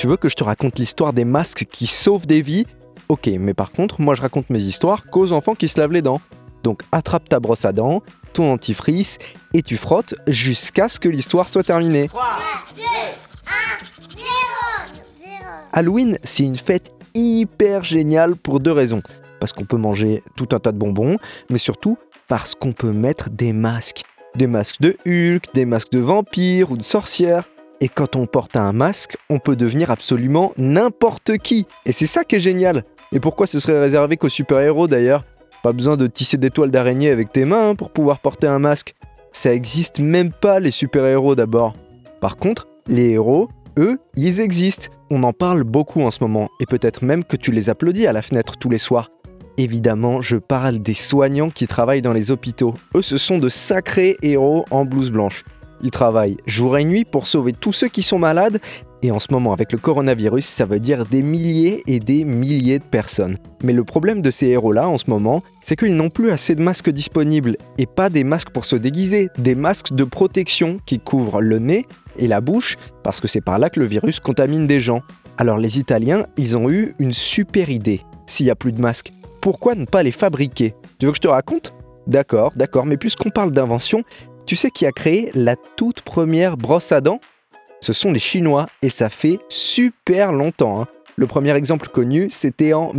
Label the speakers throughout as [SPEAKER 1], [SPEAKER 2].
[SPEAKER 1] Tu veux que je te raconte l'histoire des masques qui sauvent des vies ? Ok, mais par contre, moi je raconte mes histoires qu'aux enfants qui se lavent les dents. Donc attrape ta brosse à dents, ton dentifrice et tu frottes jusqu'à ce que l'histoire soit terminée.
[SPEAKER 2] 3, 2, 1, 0.
[SPEAKER 1] Halloween, c'est une fête hyper géniale pour 2 raisons. Parce qu'on peut manger tout un tas de bonbons, mais surtout parce qu'on peut mettre des masques. Des masques de Hulk, des masques de vampires ou de sorcières. Et quand on porte un masque, on peut devenir absolument n'importe qui. Et c'est ça qui est génial. Et pourquoi ce serait réservé qu'aux super-héros d'ailleurs ? Pas besoin de tisser des toiles d'araignée avec tes mains pour pouvoir porter un masque. Ça existe même pas les super-héros d'abord. Par contre, les héros, eux, ils existent. On en parle beaucoup en ce moment. Et peut-être même que tu les applaudis à la fenêtre tous les soirs. Évidemment, je parle des soignants qui travaillent dans les hôpitaux. Eux, ce sont de sacrés héros en blouse blanche. Ils travaillent jour et nuit pour sauver tous ceux qui sont malades. Et en ce moment, avec le coronavirus, ça veut dire des milliers et des milliers de personnes. Mais le problème de ces héros-là, en ce moment, c'est qu'ils n'ont plus assez de masques disponibles. Et pas des masques pour se déguiser, des masques de protection qui couvrent le nez et la bouche, parce que c'est par là que le virus contamine des gens. Alors les Italiens, ils ont eu une super idée. S'il n'y a plus de masques, pourquoi ne pas les fabriquer ? Tu veux que je te raconte ? D'accord, mais puisqu'on parle d'invention, tu sais qui a créé la toute première brosse à dents ? Ce sont les Chinois, et ça fait super longtemps. Le premier exemple connu, c'était en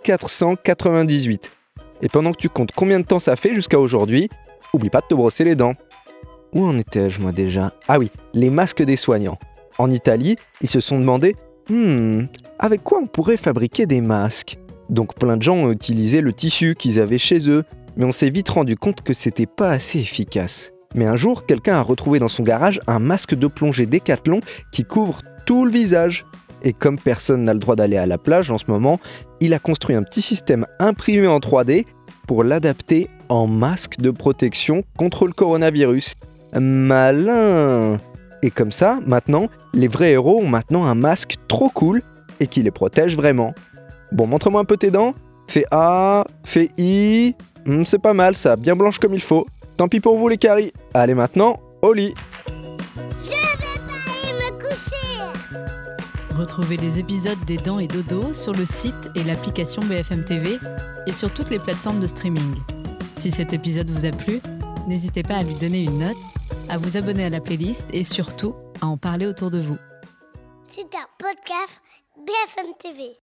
[SPEAKER 1] 1498. Et pendant que tu comptes combien de temps ça fait jusqu'à aujourd'hui, oublie pas de te brosser les dents. Où en étais-je moi déjà ? Ah oui, les masques des soignants. En Italie, ils se sont demandé avec quoi on pourrait fabriquer des masques ? Donc plein de gens ont utilisé le tissu qu'ils avaient chez eux, mais on s'est vite rendu compte que c'était pas assez efficace. Mais un jour, quelqu'un a retrouvé dans son garage un masque de plongée Décathlon qui couvre tout le visage. Et comme personne n'a le droit d'aller à la plage en ce moment, il a construit un petit système imprimé en 3D pour l'adapter en masque de protection contre le coronavirus. Malin ! Et comme ça, maintenant, les vrais héros ont maintenant un masque trop cool et qui les protège vraiment. Bon, montre-moi un peu tes dents. Fais A, fais I. C'est pas mal ça, bien blanche comme il faut. Tant pis pour vous les caries. Allez maintenant, au lit.
[SPEAKER 2] Je vais pas aller me coucher.
[SPEAKER 3] Retrouvez les épisodes des Dents et Dodo sur le site et l'application BFM TV et sur toutes les plateformes de streaming. Si cet épisode vous a plu, n'hésitez pas à lui donner une note, à vous abonner à la playlist et surtout à en parler autour de vous.
[SPEAKER 2] C'est un podcast BFM TV.